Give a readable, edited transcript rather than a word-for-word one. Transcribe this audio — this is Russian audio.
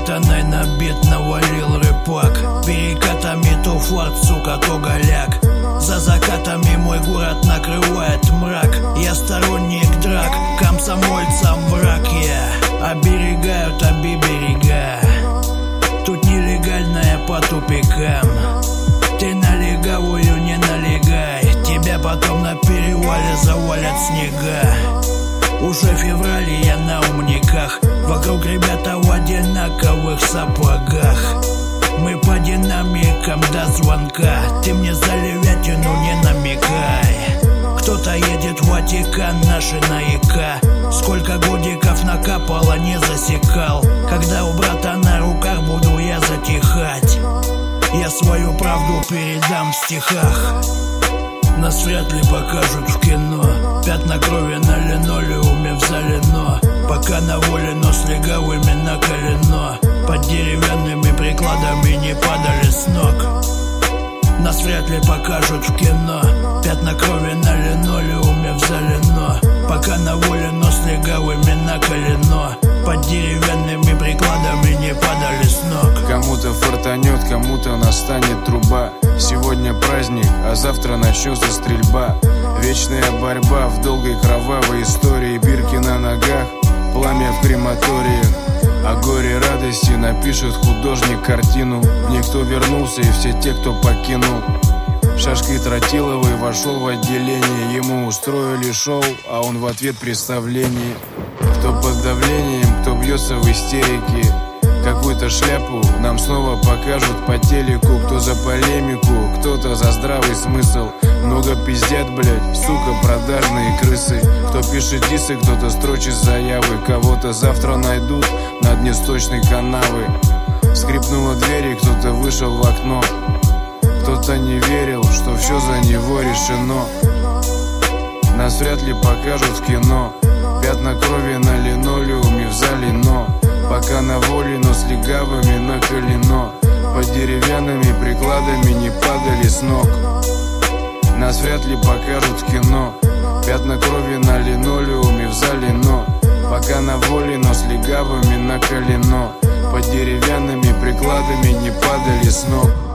катаной на бит навалил рыбак. Перекатами то форт, сука, то голяк. За закатами мой город накрывает мрак. Я сторонник драк, комсомольцам враг я. Оберегают берега. Тут нелегальная по тупикам. Ты на легавую не налегай, тебя потом на перевале завалят снега. Уже февраль, я на умниках. Вокруг ребята в одинаковых сапогах. Мы по динамикам до звонка. Ты мне за левятину не намекай. Кто-то едет в Ватикан, наши наика. Сколько годиков накапало, не засекал. Когда у брата на руках буду я затихать, я свою правду передам в стихах. Нас вряд ли покажут в кино. Пятна крови на линолеуме в зале, но пока на воле, но с легавыми на колено. Под деревянными прикладами не падали с ног. Нас вряд ли покажут в кино. Пятна крови на линолеуме в зале, но пока на воле, но с легавыми на колено. Под деревянными прикладами не падали с ног. Кому-то фартанет, кому-то настанет труба. Сегодня праздник, а завтра начнется стрельба. Вечная борьба в долгой кровавой истории. Бирки на ногах, пламя в крематориях. О горе радости напишет художник картину. Никто вернулся и все те, кто покинул. Шашкой Тротиловой вошел в отделение. Ему устроили шоу, а он в ответ представление. Кто под давлением, кто бьется в истерике. Какую-то шляпу нам снова покажут по телеку. Кто за полемику, кто-то за здравый смысл. Много пиздят, блять, сука, продажные крысы. Кто пишет дисы, кто-то строчит заявы. Кого-то завтра найдут на дне сточной канавы. Скрипнула дверь, и кто-то вышел в окно. Кто-то не верил, что все за него решено. Нас вряд ли покажут в кино. Пятна крови на линолеуме в зале, но пока на воле, но с легавыми на колено. Под деревянными прикладами не падали с ног. Нас вряд ли покажут в кино. Пятна крови на линолеуме в зале, но пока на воле, но с легавыми на колено. Под деревянными прикладами не падали с ног.